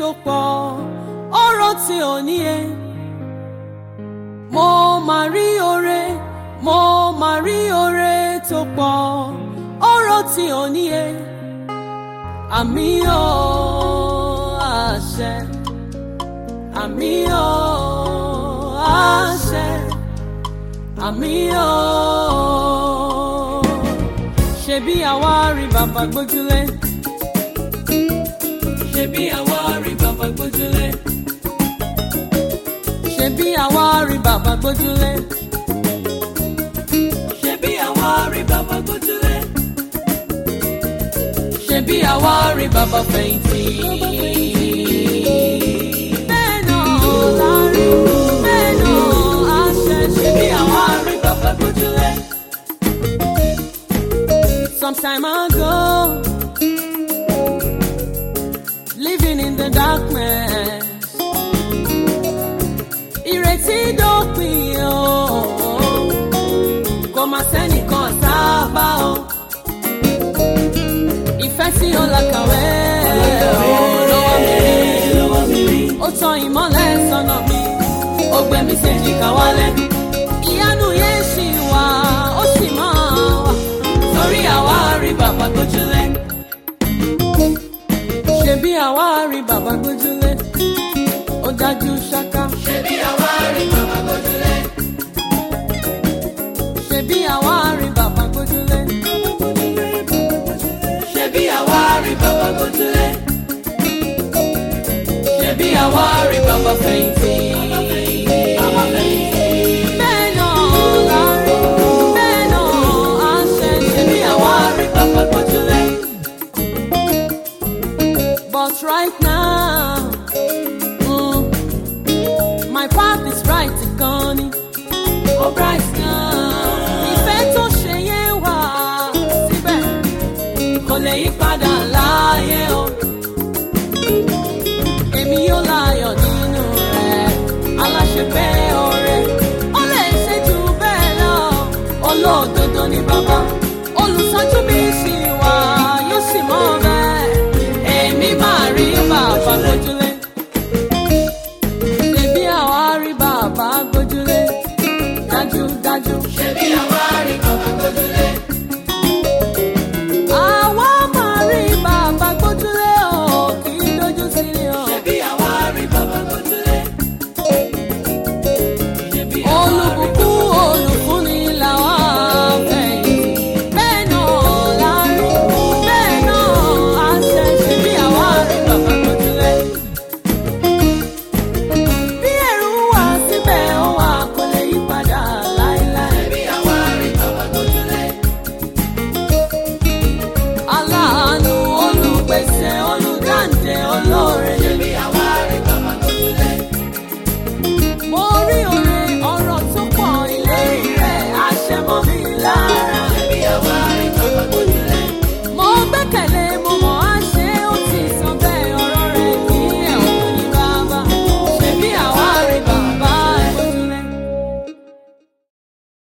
tó pọ̀ ọ̀rọ̀ tí ò ní ẹ. Mo máa rí oore, mo máa rí oore tó pọ̀ ọ̀rọ̀ tí ò ní ẹ. Àmì o àṣẹ, àmì o àṣẹ, àmì o. Ṣebí àwa rí bàbá gbójúlé, ṣebí àwa rí bàbá gbójúlé, ṣebí àwa rí bàbá gbójúlé, ṣebí àwa rí bàbá gbójúlé, ṣebí àwa rí bàbá fẹ̀yìntì. Bẹ́ẹ̀ náà la rí, bẹ́ẹ̀ náà a ṣe, ṣebí àwa rí bàbá gbójúlé. Some time ago, living in the darkness, ìrètí dópin o, kò má sẹ́nìkan sábà o, ìfẹ́ tí ó làkàwé lọ́wọ́ mi rí, ó tan ìmọ́lẹ̀ sọ́nà mi, ó gbé mi séjìká wálẹ̀, ìyanu yẹn ṣì wà, ó sì máa wà, torí àwa rí bàbá gbójúlé. Ṣebí àwa rí bàbá gbójúlé, ó dájú ṣáká. Ṣebí àwa rí bàbá gbójúlé, ṣebí àwa rí bàbá gbójúlé, ṣebí àwa rí bàbá gbójúlé, ṣebí àwa rí bàbá fẹ̀yìntì. Bẹ́ẹ̀ náà la rí, bẹ́ẹ̀ náà a ṣe, ṣebí àwa rí bàbá gbójúlé. But right now, my path is bright gone, oh bright now. Ìfẹ́ tó ṣe yẹn wà síbẹ̀, kò lè yí padà